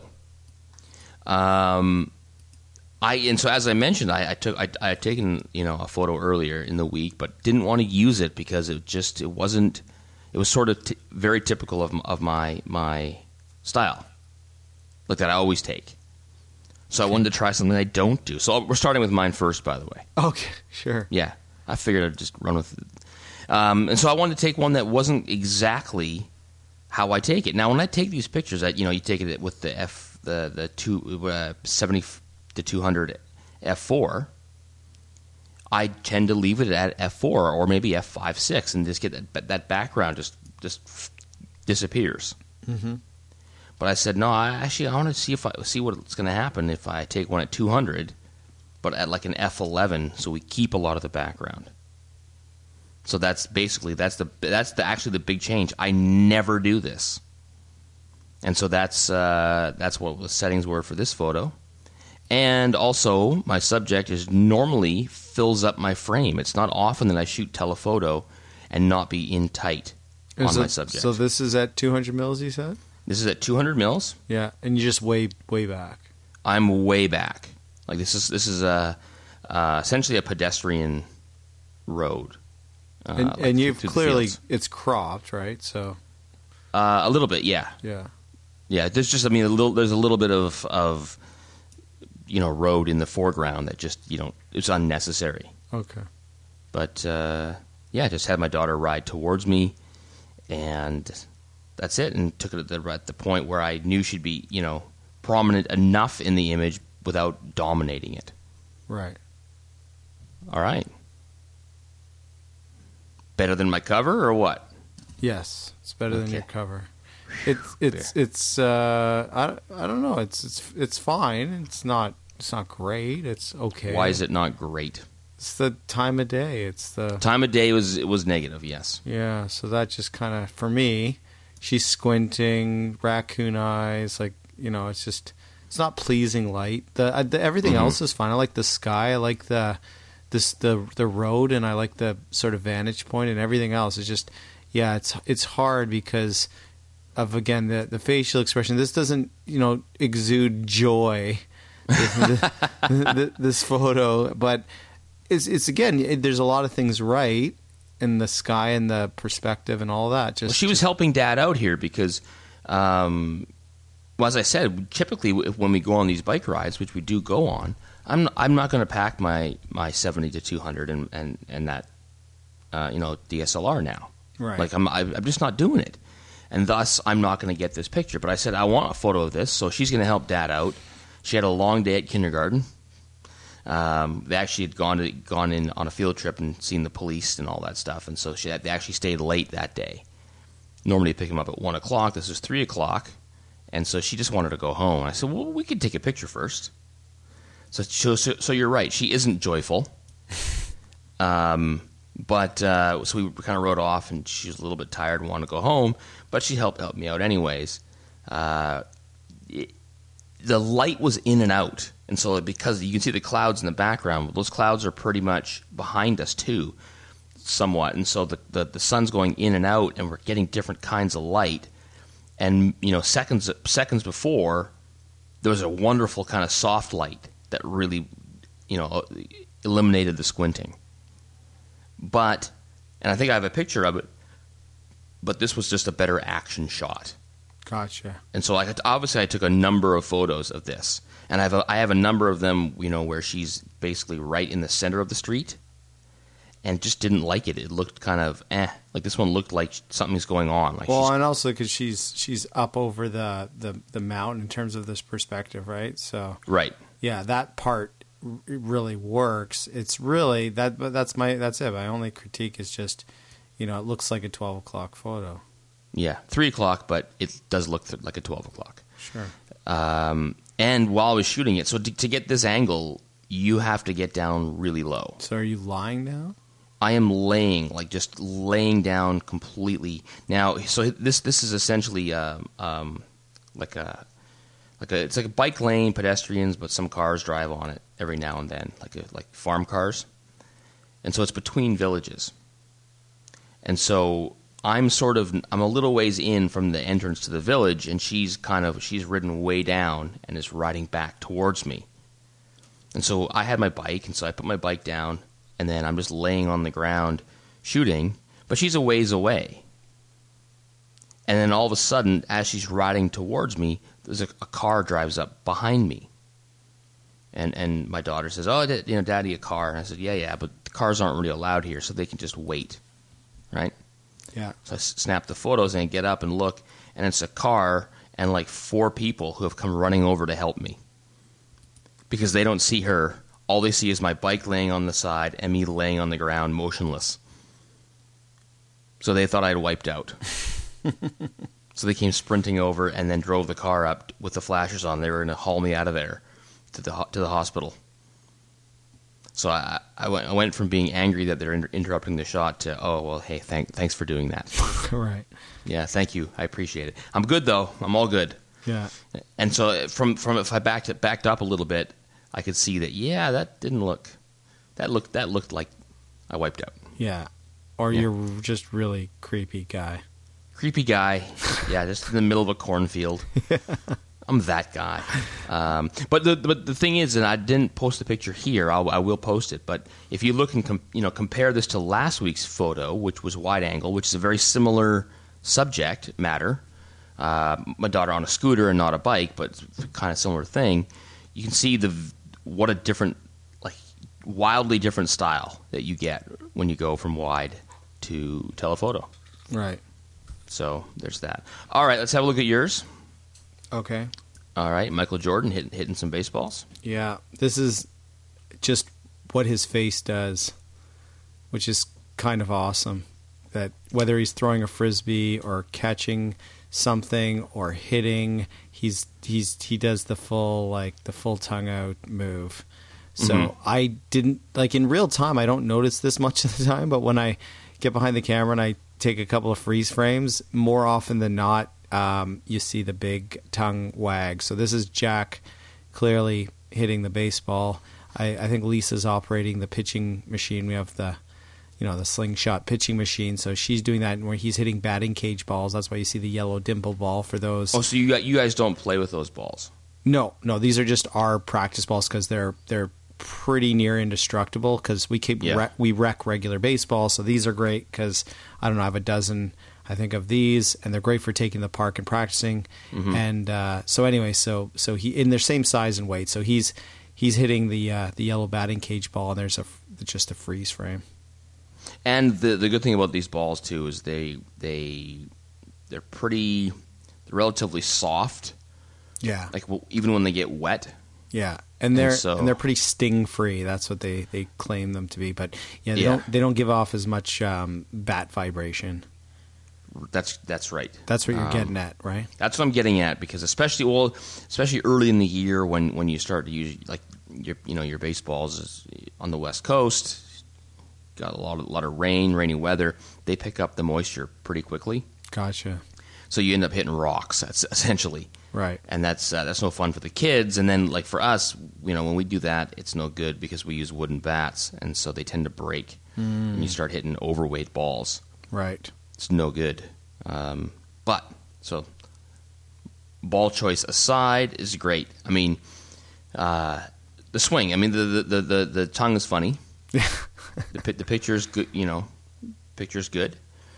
And so as I mentioned, I had taken a photo earlier in the week, but didn't want to use it because it was sort of very typical of my style, like that I always take. So I wanted to try something I don't do. So we're starting with mine first, by the way. Okay. Sure. Yeah, I figured I'd just run with it. And so I wanted to take one that wasn't exactly how I take it. Now, when I take these pictures, you take it with the 70 to 200 f4. I tend to leave it at f4 or maybe f5.6 and just get that background just disappears. Mm-hmm. But I said no. I want to see what's going to happen if I take one at 200, but at like an f11, so we keep a lot of the background. So that's actually the big change. I never do this, and so that's what the settings were for this photo. And also, my subject normally fills up my frame. It's not often that I shoot telephoto and not be in tight on my subject. So this is at 200 mils, you said? This is at 200 mils. Yeah, and you're just way back. I'm way back. Like this is essentially a pedestrian road. And you've through the clearly fields. it's cropped, right? So A little bit, yeah. yeah. There's just, there's a little bit of road in the foreground that just, it's unnecessary. Okay. But, just had my daughter ride towards me, and that's it, and took it at the point where I knew she'd be, prominent enough in the image without dominating it. Right. All right. Better than my cover, or what? Yes, it's better than Okay. your cover. It's I don't know. It's fine. It's not great. It's okay. Why is it not great? It's the time of day. It's the Time of day was negative, yes. yeah. So that just kind of for me. She's squinting, raccoon eyes. Like it's not pleasing light. The everything else is fine. I like the sky. I like the road, and I like the sort of vantage point, and everything else is just it's hard because of again the facial expression. This doesn't exude joy. This photo, but it's again there's a lot of things right in the sky and the perspective and all that. She was helping Dad out here because, as I said, typically when we go on these bike rides, which we do go on, I'm not going to pack my 70 to 200 and that DSLR now. Right. Like I'm just not doing it, and thus I'm not going to get this picture. But I said I want a photo of this, so she's going to help Dad out. She had a long day at kindergarten. They actually had gone in on a field trip and seen the police and all that stuff, and so they actually stayed late that day. Normally you pick him up at 1 o'clock. This was 3 o'clock, and so she just wanted to go home. I said, well, we could take a picture first. So you're right. She isn't joyful. But so we kind of rode off, and she was a little bit tired and wanted to go home, but she helped me out anyways. The light was in and out, and so because you can see the clouds in the background, those clouds are pretty much behind us too, somewhat, and so the sun's going in and out, and we're getting different kinds of light. And seconds before, there was a wonderful kind of soft light that really, eliminated the squinting. But, and I think I have a picture of it, but this was just a better action shot. Gotcha. And so obviously I took a number of photos of this, and I have a number of them, where she's basically right in the center of the street, and just didn't like it. It looked kind of like this one looked like something's going on. Like and also because she's up over the mountain in terms of this perspective, right? So right. Yeah, that part really works. It's really that's it. My only critique is just, it looks like a 12 o'clock photo. Yeah, 3 o'clock, but it does look like a 12 o'clock. Sure. And while I was shooting it, so to get this angle, you have to get down really low. So are you lying down? I am just laying down completely. Now, so this is essentially it's like a bike lane, pedestrians, but some cars drive on it every now and then, like farm cars. And so it's between villages. And so I'm a little ways in from the entrance to the village, and she's ridden way down and is riding back towards me. And so I had my bike, and so I put my bike down, and then I'm just laying on the ground shooting, but she's a ways away. And then all of a sudden, as she's riding towards me, there's a car drives up behind me. And my daughter says, "Oh, Daddy, a car." And I said, "Yeah, but the cars aren't really allowed here, so they can just wait." Right? Yeah. So I snap the photos and get up and look, and it's a car and like 4 people who have come running over to help me. Because they don't see her. All they see is my bike laying on the side and me laying on the ground motionless. So they thought I had wiped out. So they came sprinting over and then drove the car up with the flashers on. They were going to haul me out of there to the hospital. So I went from being angry that they're interrupting the shot to, oh, well, hey, thanks for doing that. Right. Yeah, thank you. I appreciate it. I'm good, though. I'm all good. Yeah. And so from if I backed up a little bit, I could see that, that didn't look... That looked like I wiped out. Yeah. Or Yeah. you're just really creepy guy. Creepy guy. Yeah, just in the middle of a cornfield. I'm that guy. But the thing is, and I didn't post the picture here. I will post it. But if you look and compare this to last week's photo, which was wide angle, which is a very similar subject matter. My daughter on a scooter and not a bike, but it's kind of similar thing. You can see what a different, like wildly different style that you get when you go from wide to telephoto. Right. So there's that. All right, let's have a look at yours. Okay. All right, Michael Jordan hitting some baseballs. Yeah, this is just what his face does, which is kind of awesome. That whether he's throwing a frisbee or catching something or hitting, he does the full tongue out move. So I didn't in real time. I don't notice this much of the time, but when I get behind the camera and I take a couple of freeze frames, more often than not, you see the big tongue wag. So this is Jack clearly hitting the baseball. I think Lisa's operating the pitching machine. We have the slingshot pitching machine. So she's doing that where he's hitting batting cage balls. That's why you see the yellow dimple ball for those. Oh, so you guys don't play with those balls? No. These are just our practice balls because they're pretty near indestructible because we wreck regular baseball. So these are great because I have a dozen. I think of these, and they're great for taking the park and practicing. And so anyway, so he in their same size and weight. So he's hitting the yellow batting cage ball, and there's just a freeze frame. And the good thing about these balls too is they're relatively soft. Yeah. Like even when they get wet. Yeah. And they're pretty sting free. That's what they claim them to be. But they don't give off as much bat vibration. That's right. That's what you're getting at, right? That's what I'm getting at because especially early in the year when you start to use your baseballs is on the West Coast, got a lot of rainy weather. They pick up the moisture pretty quickly. Gotcha. So you end up hitting rocks. That's essentially right, and that's no fun for the kids. And then for us, when we do that, it's no good because we use wooden bats, and so they tend to break. And you start hitting overweight balls. Right. It's no good. But ball choice aside is great. I mean, the swing. I mean, the tongue is funny. the picture's good. Picture's good.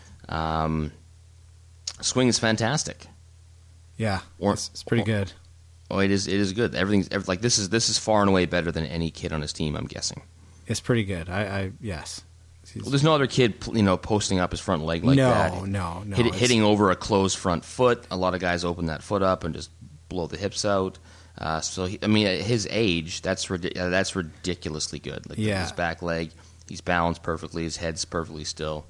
Swing is fantastic. Yeah, it's pretty good. Oh, it is good. This is far and away better than any kid on his team. I'm guessing. It's pretty good. Yes. Well, there's no other kid, posting up his front leg like that. No. Hitting over a closed front foot. A lot of guys open that foot up and just blow the hips out. So at his age, that's ridiculously good. His back leg, he's balanced perfectly. His head's perfectly still.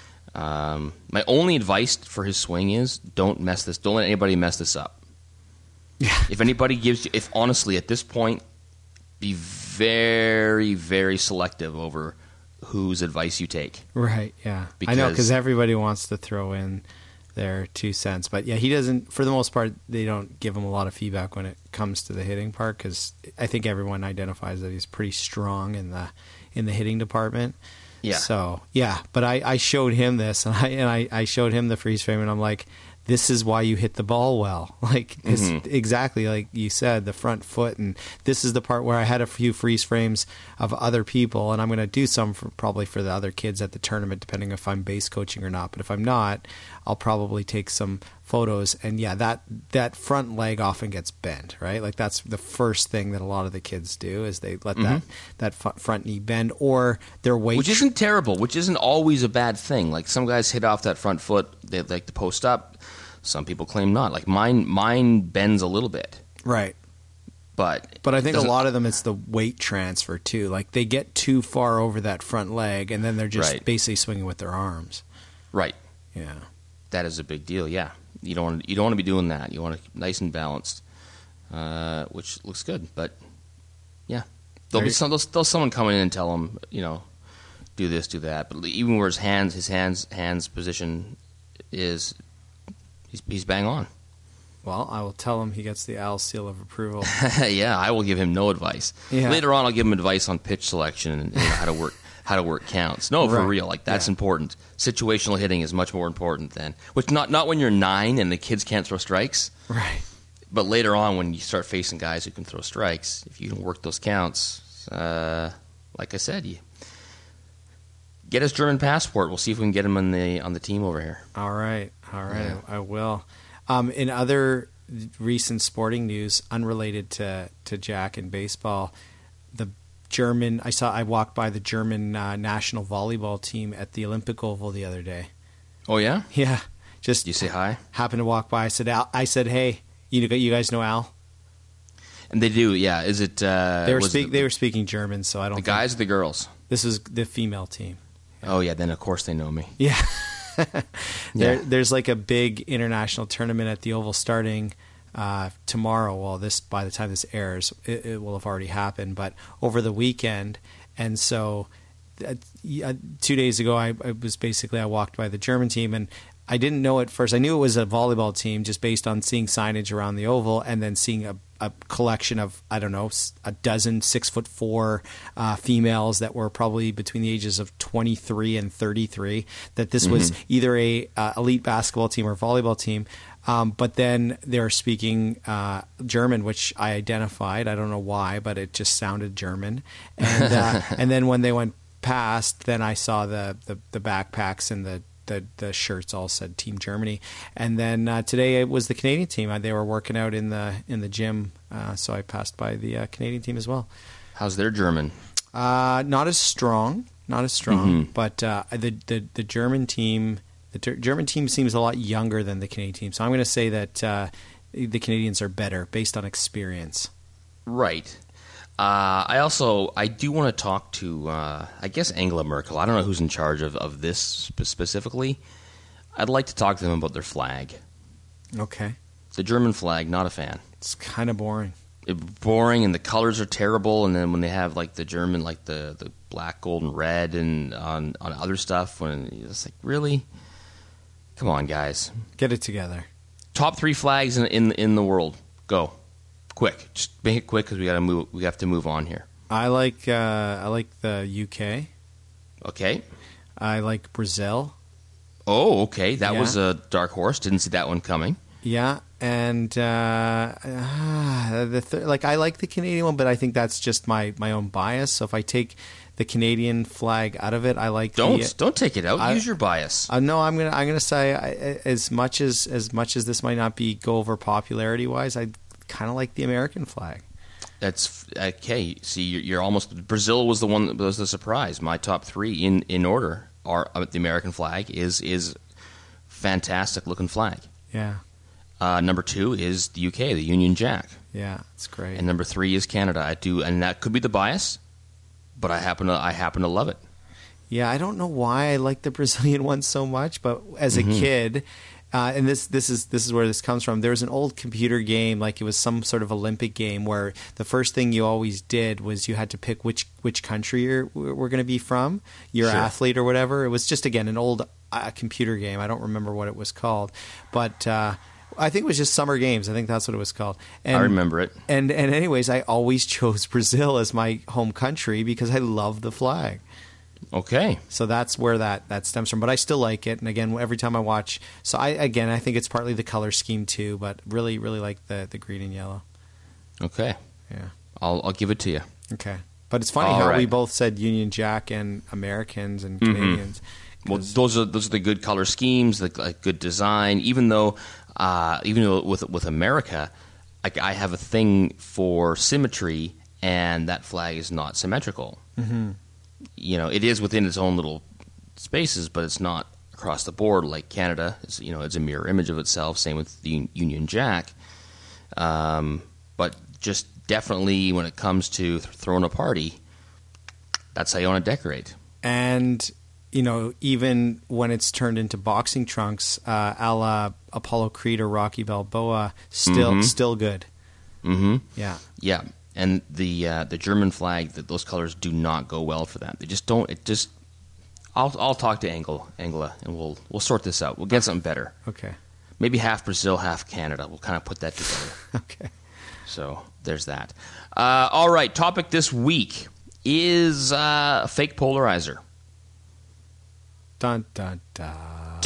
My only advice for his swing is don't let anybody mess this up. Yeah. If anybody honestly at this point, be very, very selective over whose advice you take. Right, yeah. I know, because everybody wants to throw in their 2 cents. But yeah, he doesn't, for the most part, they don't give him a lot of feedback when it comes to the hitting part because I think everyone identifies that he's pretty strong in the hitting department. Yeah. So, yeah, but I showed him this, and I showed him the freeze frame, and I'm like, this is why you hit the ball well. Exactly like you said, the front foot, and this is the part where I had a few freeze frames of other people, and I'm going to do some probably for the other kids at the tournament, depending if I'm base coaching or not. But if I'm not, I'll probably take some photos. And yeah, that front leg often gets bent, right? Like that's the first thing that a lot of the kids do is they let that front knee bend or their weight. Which isn't terrible, which isn't always a bad thing. Like some guys hit off that front foot, they like to post up. Some people claim not. Like mine bends a little bit. Right. But I think a lot of them, it's the weight transfer too. Like they get too far over that front leg, and then they're just basically swinging with their arms. Right. Yeah. That is a big deal. Yeah. You don't want to be doing that. You want to nice and balanced, which looks good. But yeah, there'll someone come in and tell him, do this, do that. But even where his hands position is, he's bang on. Well, I will tell him he gets the Al seal of approval. Yeah, I will give him no advice. Yeah. Later on, I'll give him advice on pitch selection and how to how to work counts. No, for Right. real. Like, that's important. Situational hitting is much more important than, which not when you're 9 and the kids can't throw strikes. Right. But later on, when you start facing guys who can throw strikes, if you can work those counts, like I said, you get his German passport. We'll see if we can get him on the team over here. All right. Yeah. I will. In other recent sporting news, unrelated to Jack and baseball, the German. I walked by the German national volleyball team at the Olympic Oval the other day. Oh yeah, Yeah, just you say hi, happened to walk by. I said, hey, you guys know Al? and they do. Yeah, is it? They were speaking German, so I don't. The think guys or the girls? This was the female team. Oh yeah, then of course they know me. Yeah. Yeah. There's like a big international tournament at the Oval starting tomorrow. Well, by the time this airs, it will have already happened, but over the weekend. And so 2 days ago, I walked by the German team, and I didn't know at first. I knew it was a volleyball team just based on seeing signage around the Oval and then seeing a collection of, I don't know, a dozen 6'4" females that were probably between the ages of 23 and 33, that this was either a elite basketball team or volleyball team. But then they're speaking German, which I identified. I don't know why, but it just sounded German. And and then when they went past, then I saw the backpacks and the shirts all said Team Germany. And then today it was the Canadian team. They were working out in the gym, so I passed by the Canadian team as well. How's their German? Not as strong, but the German team. The German team seems a lot younger than the Canadian team, so I'm going to say that the Canadians are better based on experience. Right. I do want to talk to, I guess, Angela Merkel. I don't know who's in charge of this specifically. I'd like to talk to them about their flag. Okay. The German flag, not a fan. It's kind of boring. Boring, and the colors are terrible. And then when they have like the German, like the black, gold, and red, and on other stuff, when it's like, really, come on, guys, get it together. Top 3 flags in the world. Go. Quick, just make it quick because we have to move on here. I like the UK. Okay. I like Brazil. Oh, okay. That was a dark horse. Didn't see that one coming. Yeah, and I like the Canadian one, but I think that's just my own bias. So if I take the Canadian flag out of it, I like. Don't take it out. Use your bias. No, I'm gonna say as much as this might not go over popularity wise, I kind of like the American flag. That's okay. See, you're almost. Brazil was the one that was the surprise. My top 3 in order are the American flag is fantastic looking flag. Yeah. Number 2 is the UK, the Union Jack. Yeah, it's great. And number 3 is Canada. And that could be the bias, but I happen to love it. Yeah, I don't know why I like the Brazilian one so much, but as a kid. And this is where this comes from. There was an old computer game, like it was some sort of Olympic game, where the first thing you always did was you had to pick which country we're going to be from, your athlete or whatever. It was just, again, an old computer game. I don't remember what it was called, but I think it was just Summer Games. I think that's what it was called. And, I remember it. And anyways, I always chose Brazil as my home country because I love the flag. Okay. So that's where that stems from. But I still like it. And again, every time I watch, I think it's partly the color scheme too, but really, really like the green and yellow. Okay. Yeah. I'll give it to you. Okay. But it's funny how we both said Union Jack and Americans and Canadians. Well, those are the good color schemes, the good design. Even though with America, I have a thing for symmetry, and that flag is not symmetrical. Mm-hmm. It is within its own little spaces, but it's not across the board like Canada. It's a mirror image of itself. Same with the Union Jack. But just definitely when it comes to throwing a party, that's how you want to decorate. And even when it's turned into boxing trunks, a la Apollo Creed or Rocky Balboa, still good. Mm-hmm. Yeah. Yeah. And the German flag, those colors do not go well for that. They just don't. I'll talk to Angela, and we'll sort this out. We'll get something better. Okay. Maybe half Brazil, half Canada. We'll kind of put that together. Okay. So there's that. All right. Topic this week. is a fake polarizer. Dun dun dun.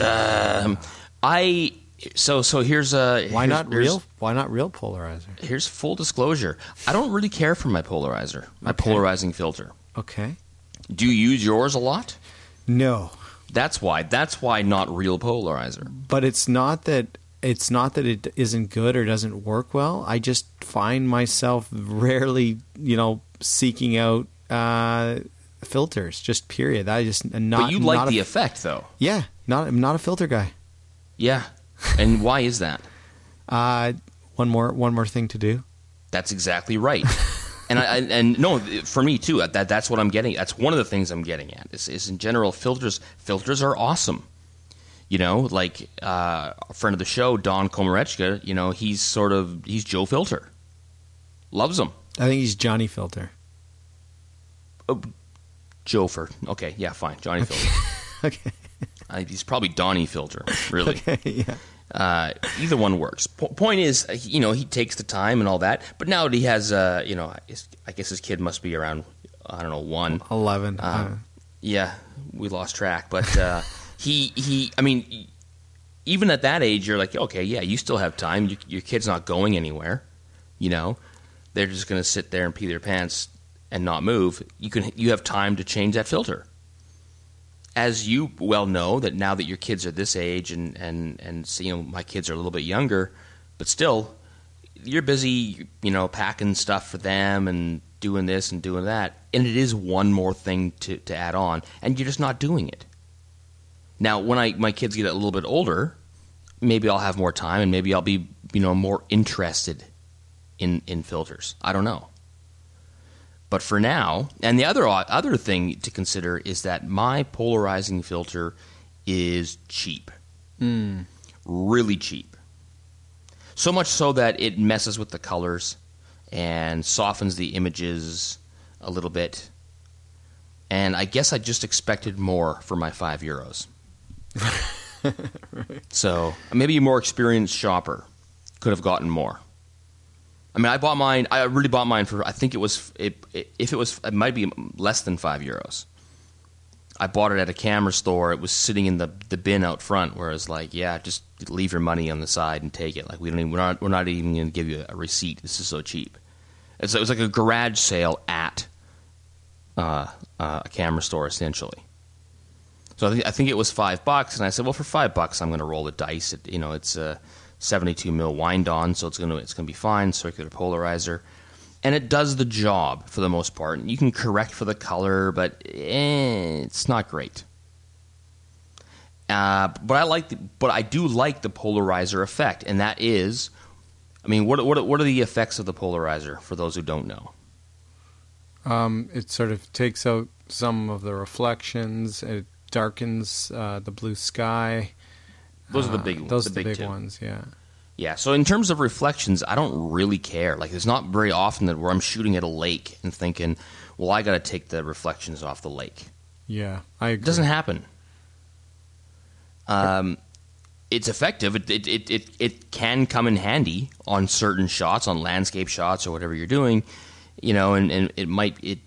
So here's a Why not real polarizer? Here's full disclosure. I don't really care for my polarizer, my Okay. polarizing filter. Okay. Do you use yours a lot? No, That's why not real polarizer. but it's not that it isn't good or doesn't work well. I just find myself rarely, seeking out filters. Just period. I just not. But you like not the effect, though. Yeah, I'm not a filter guy. Yeah. And why is that? One more thing to do. That's exactly right. And no, for me too. That's what I'm getting. That's one of the things I'm getting at. Is in general, filters are awesome. Like a friend of the show, Don Komarechka. He's Joe Filter. Loves him. I think he's Johnny Filter. Oh, Joe Filter. Okay, yeah, fine. Johnny Filter. Okay. He's probably Donnie Filter, really. Okay. Yeah. Either one works. Point is, he takes the time and all that. But now that he has, I guess his kid must be around, 11. Yeah, we lost track. But I mean, even at that age, you're like, okay, yeah, you still have time. Your kid's not going anywhere. They're just going to sit there and pee their pants and not move. You have time to change that filter. As you well know, that now that your kids are this age and my kids are a little bit younger, but still, you're busy, packing stuff for them and doing this and doing that, and it is one more thing to add on, and you're just not doing it. Now, when my kids get a little bit older, maybe I'll have more time, and maybe I'll be, more interested in filters. I don't know. But for now, and the other thing to consider is that my polarizing filter is cheap. Really cheap. So much so that it messes with the colors and softens the images a little bit. And I guess I just expected more for my €5. Right. So maybe a more experienced shopper could have gotten more. I mean, I really bought mine for, I think it might be less than €5. I bought it at a camera store. It was sitting in the bin out front, where it's like, yeah, just leave your money on the side and take it. Like, we're not even going to give you a receipt. This is so cheap. It was like a garage sale at a camera store, essentially. So I think it was $5, and I said, well, for $5, I'm going to roll the dice. It's a 72 mil wind on, so it's going to be fine. Circular polarizer, and it does the job for the most part. You can correct for the color, but it's not great. But I do like the polarizer effect, and that is, I mean, what are the effects of the polarizer for those who don't know? It sort of takes out some of the reflections. It darkens the blue sky. Those are the big ones. Those are the big two ones, yeah. Yeah, so in terms of reflections, I don't really care. Like, there's not very often where I'm shooting at a lake and thinking, well, I got to take the reflections off the lake. Yeah, I agree. It doesn't happen. It's effective. It can come in handy on certain shots, on landscape shots or whatever you're doing, and it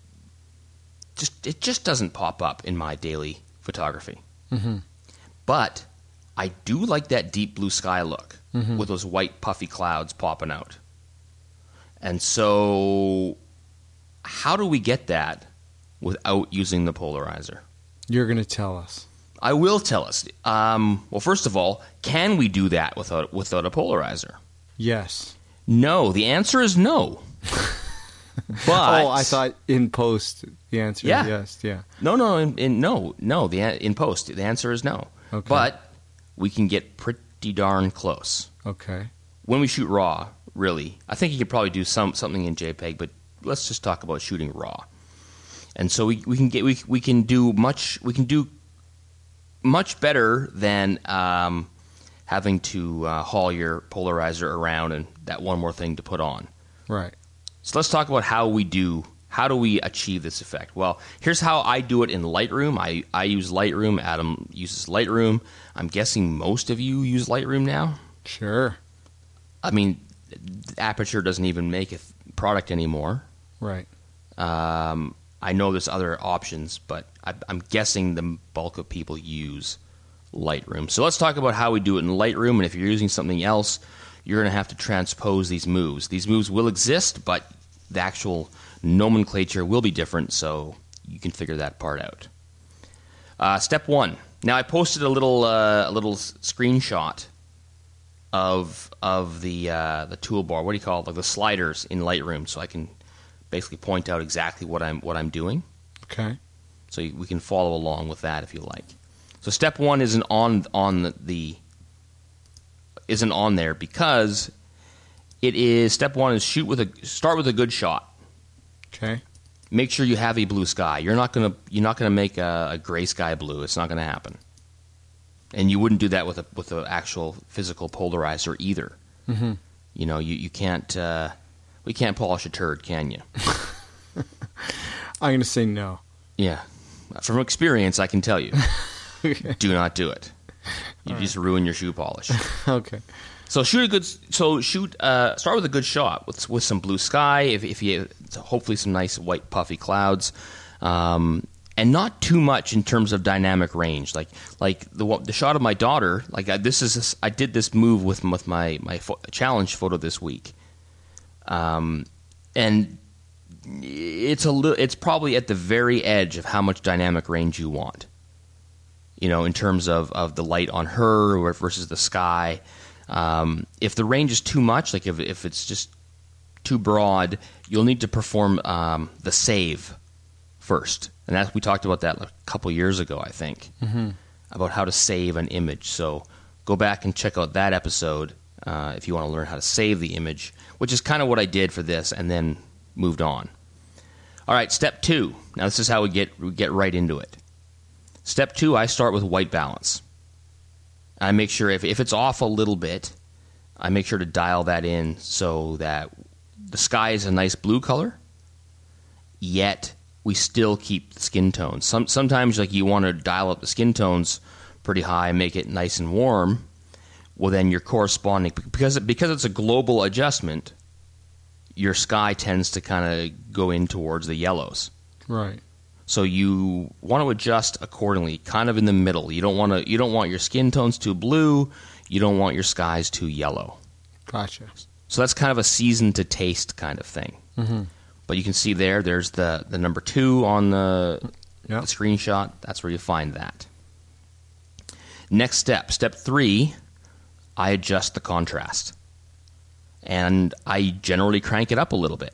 just doesn't pop up in my daily photography. Mm-hmm. But I do like that deep blue sky look with those white puffy clouds popping out. And so how do we get that without using the polarizer? You're going to tell us. I will tell us. Well, first of all, can we do that without a polarizer? Yes. No. The answer is no. But I thought in post the answer is yes. Yeah. No. In post the answer is no. Okay. But we can get pretty darn close. Okay. When we shoot raw, really, I think you could probably do something in JPEG, but let's just talk about shooting raw. And so we can do much better than having to haul your polarizer around and that one more thing to put on. Right. So let's talk about how do we achieve this effect? Well, here's how I do it in Lightroom. I use Lightroom. Adam uses Lightroom. I'm guessing most of you use Lightroom now. Sure. I mean, Aperture doesn't even make a product anymore. Right. I know there's other options, but I'm guessing the bulk of people use Lightroom. So let's talk about how we do it in Lightroom, and if you're using something else, you're going to have to transpose these moves. These moves will exist, but the actual nomenclature will be different, so you can figure that part out. Step 1. Now I posted a little screenshot of the toolbar. What do you call it? Like the sliders in Lightroom, so I can basically point out exactly what I'm doing. Okay. So we can follow along with that if you like. So step 1 isn't isn't on there because it is step 1 is start with a good shot. Okay. Make sure you have a blue sky. You're not gonna make a gray sky blue. It's not gonna happen. And you wouldn't do that with an actual physical polarizer either. Mm-hmm. You know, you can't. We can't polish a turd, can you? I'm going to say no. Yeah, from experience, I can tell you. Do not do it. You just ruin your shoe polish. Okay. So start with a good shot with some blue sky. If you hopefully some nice white puffy clouds, and not too much in terms of dynamic range. Like the shot of my daughter. I did this move with my challenge photo this week, and it's probably at the very edge of how much dynamic range you want. You know, in terms of the light on her versus the sky. If the range is too much, like if it's just too broad, you'll need to perform the save first. And we talked about that a couple years ago, I think, about how to save an image. So go back and check out that episode if you want to learn how to save the image, which is kind of what I did for this and then moved on. All right, step 2. Now this is how we get right into it. Step 2, I start with white balance. I make sure if it's off a little bit, I make sure to dial that in so that the sky is a nice blue color, yet we still keep the skin tones. Sometimes you want to dial up the skin tones pretty high and make it nice and warm. Well, then your corresponding, because it's a global adjustment, your sky tends to kind of go in towards the yellows. Right. So you want to adjust accordingly, kind of in the middle. You don't want your skin tones too blue. You don't want your skies too yellow. Gotcha. So that's kind of a season to taste kind of thing. Mm-hmm. But you can see there's the number 2 on the screenshot. That's where you find that. Next step 3, I adjust the contrast. And I generally crank it up a little bit.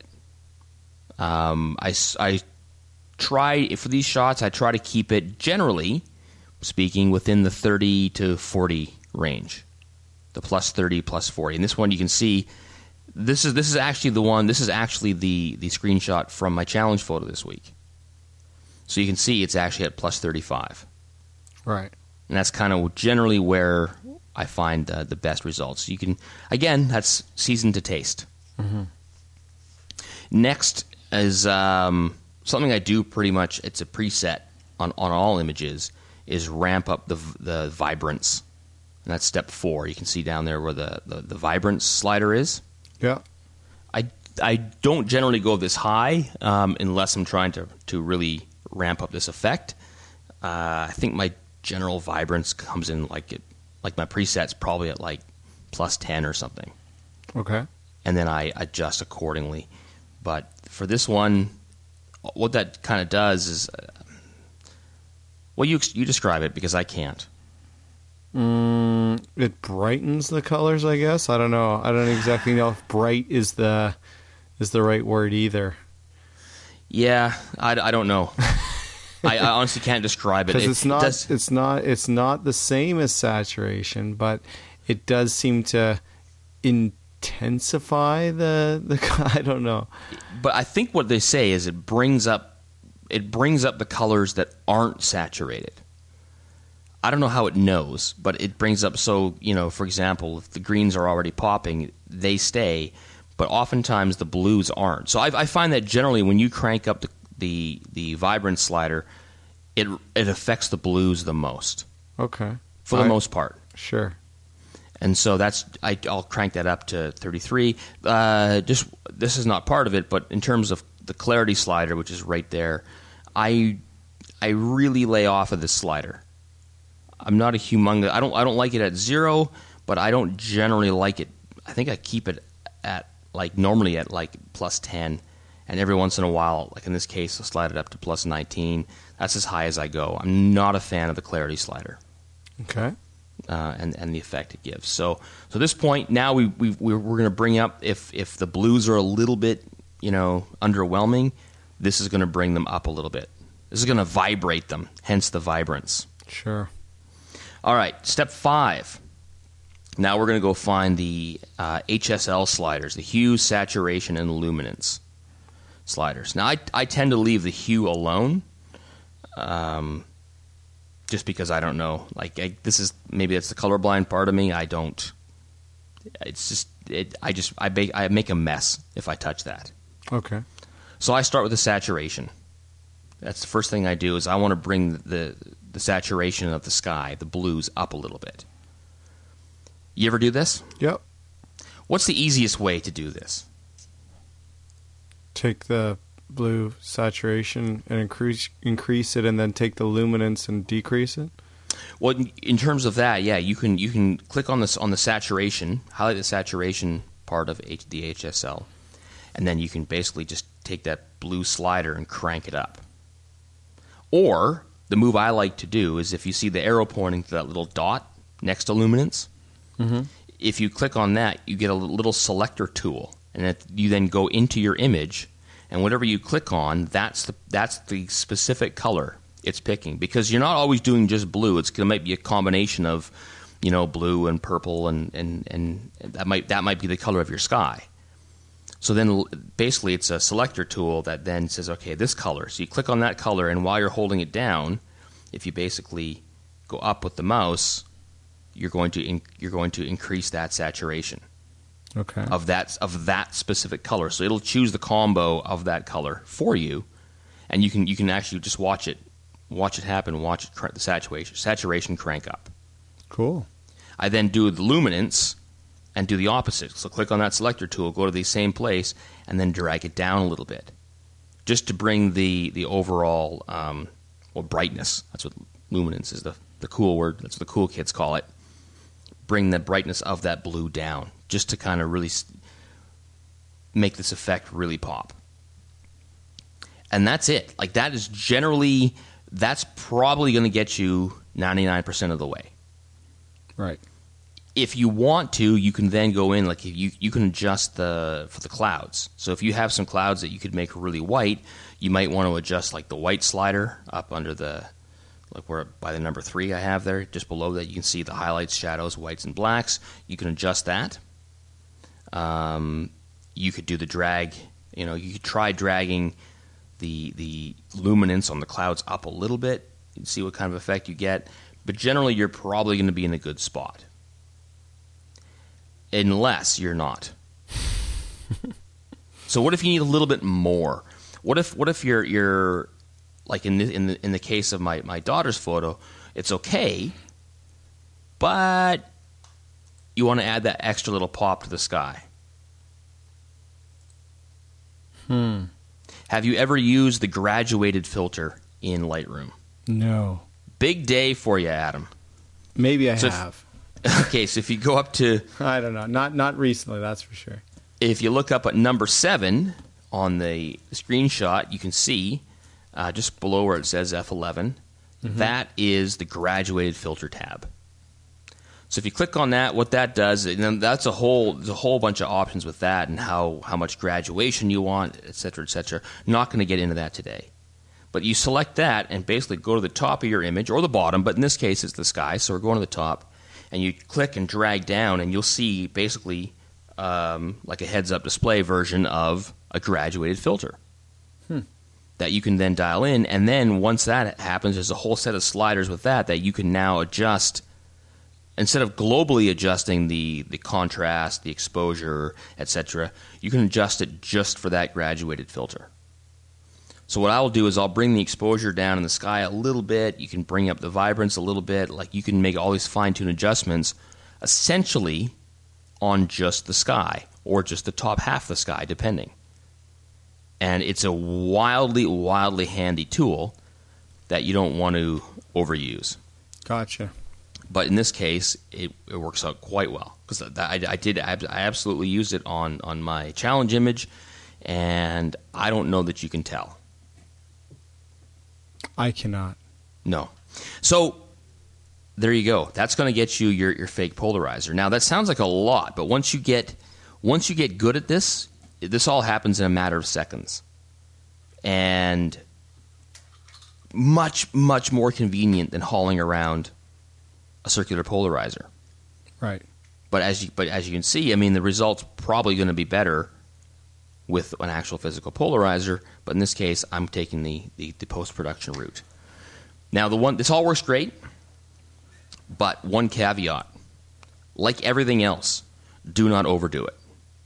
I try, for these shots, I try to keep it, generally speaking, within the 30 to 40 range. The plus 30, plus 40. And this one you can see, this is actually the screenshot from my challenge photo this week. So you can see it's actually at plus 35. Right. And that's kind of generally where I find the best results. You can, again, that's season to taste. Mm-hmm. Next is something I do pretty much. It's a preset on all images. Is ramp up the vibrance, and that's step 4. You can see down there where the vibrance slider is. Yeah. I don't generally go this high unless I'm trying to really ramp up this effect. I think my general vibrance comes in like my preset's probably at like plus 10 or something. Okay. And then I adjust accordingly. But for this one, what that kind of does is, well, you describe it because I can't. It brightens the colors, I guess. I don't know. I don't exactly know if bright is the right word either. Yeah, I don't know. I honestly can't describe it. Because it's not the same as saturation, but it does seem to intensify the I don't know. But I think what they say is it brings up the colors that aren't saturated. I don't know how it knows, but it brings up, so, for example, if the greens are already popping, they stay, but oftentimes the blues aren't. So I find that generally when you crank up the vibrance slider, it affects the blues the most. Okay. For the most part. Sure. And so I'll crank that up to 33. This is not part of it, but in terms of the clarity slider, which is right there, I really lay off of this slider. I'm not a humongous. I don't like it at 0, but I don't generally like it. I think I keep it at normally at plus 10, and every once in a while, like in this case, I'll slide it up to plus 19. That's as high as I go. I'm not a fan of the clarity slider. Okay. And the effect it gives. So at this point now we're going to bring up if the blues are a little bit underwhelming, this is going to bring them up a little bit. This is going to vibrate them, hence the vibrance. Sure. All right, step 5. Now we're going to go find the HSL sliders, the hue, saturation, and luminance sliders. Now I tend to leave the hue alone. Just because I don't know, this is maybe it's the colorblind part of me. I don't. It's just I make a mess if I touch that. Okay. So I start with the saturation. That's the first thing I do. Is I want to bring the saturation of the sky, the blues, up a little bit. You ever do this? Yep. What's the easiest way to do this? Take the blue saturation and increase it, and then take the luminance and decrease it. Well, in terms of that, yeah, you can click on this on the saturation, highlight the saturation part of the HSL, and then you can basically just take that blue slider and crank it up. Or the move I like to do is if you see the arrow pointing to that little dot next to luminance, if you click on that, you get a little selector tool, and you then go into your image. And whatever you click on, that's the specific color it's picking. Because you're not always doing just blue. It's going to might be a combination of, blue and purple, and that might be the color of your sky. So then basically it's a selector tool that then says, okay, this color. So you click on that color, and while you're holding it down, if you basically go up with the mouse, you're going to increase that saturation. Okay. Of that specific color. So it'll choose the combo of that color for you, and you can actually just watch it happen, the saturation crank up. Cool. I then do the luminance and do the opposite. So click on that selector tool, go to the same place, and then drag it down a little bit, just to bring the overall brightness. That's what luminance is, the cool word. That's what the cool kids call it. Bring the brightness of that blue down, just to kind of really make this effect really pop. And that's it. That's probably going to get you 99% of the way. Right. If you want to, you can then go in, you can adjust for the clouds. So if you have some clouds that you could make really white, you might want to adjust the white slider up under where by the number 3 I have there, just below that you can see the highlights, shadows, whites, and blacks. You can adjust that. You could do the drag. You could try dragging the luminance on the clouds up a little bit and see what kind of effect you get. But generally, you're probably going to be in a good spot, unless you're not. So what if you need a little bit more? What if you're like in the case of my daughter's photo, it's okay, but you want to add that extra little pop to the sky. Have you ever used the graduated filter in Lightroom? No. Big day for you, Adam. Maybe I have. Okay, so if you go up to... I don't know. Not recently, that's for sure. If you look up at number 7 on the screenshot, you can see just below where it says F11, that is the graduated filter tab. So if you click on that, what that does, and that's a whole bunch of options with that, and how much graduation you want, et cetera, et cetera. Not going to get into that today. But you select that and basically go to the top of your image, or the bottom, but in this case it's the sky, so we're going to the top, and you click and drag down, and you'll see basically like a heads-up display version of a graduated filter that you can then dial in. And then once that happens, there's a whole set of sliders with that you can now adjust. Instead of globally adjusting the contrast, the exposure, etc., you can adjust it just for that graduated filter. So what I'll do is I'll bring the exposure down in the sky a little bit. You can bring up the vibrance a little bit. You can make all these fine-tuned adjustments essentially on just the sky or just the top half of the sky, depending. And it's a wildly, wildly handy tool that you don't want to overuse. Gotcha. But in this case, it works out quite well because I absolutely used it on my challenge image, and I don't know that you can tell. I cannot. No. So there you go. That's going to get you your fake polarizer. Now that sounds like a lot, but once you get good at this all happens in a matter of seconds, and much, much more convenient than hauling around a circular polarizer. Right. But as you can see, I mean, the result's probably going to be better with an actual physical polarizer. But in this case, I'm taking the post-production route. Now, this all works great, but one caveat: like everything else, do not overdo it.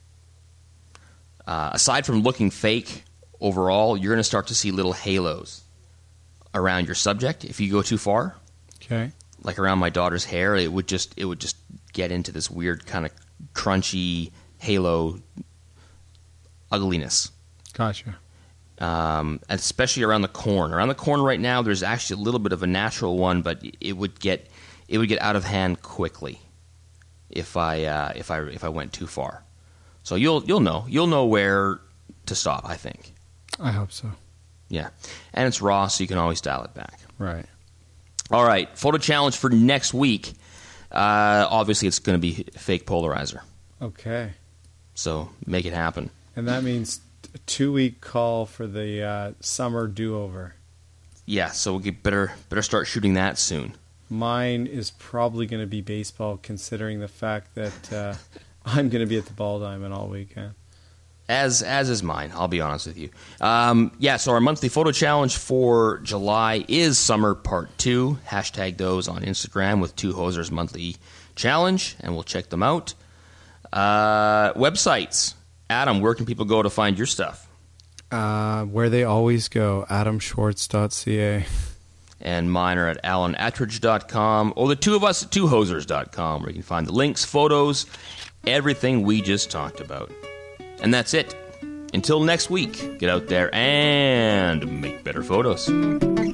Aside from looking fake overall, you're going to start to see little halos around your subject if you go too far. Okay. Like around my daughter's hair, it would just get into this weird kind of crunchy halo ugliness. Gotcha. Especially around the corn. Around the corn right now, there's actually a little bit of a natural one, but it would get out of hand quickly if I went too far. So you'll know where to stop, I think. I hope so. Yeah, and it's raw, so you can always dial it back. Right. All right, photo challenge for next week. Obviously, it's going to be fake polarizer. Okay. So make it happen. And that means a 2-week call for the summer do-over. Yeah, so we better start shooting that soon. Mine is probably going to be baseball, considering the fact that I'm going to be at the Ball Diamond all weekend. As is mine, I'll be honest with you. So our monthly photo challenge for July is Summer Part 2. Hashtag those on Instagram with Two Hosers Monthly Challenge, and we'll check them out. Websites. Adam, where can people go to find your stuff? Where they always go, adamschwartz.ca. And mine are at alanettridge.com, or the two of us at twohosers.com, where you can find the links, photos, everything we just talked about. And that's it. Until next week, get out there and make better photos.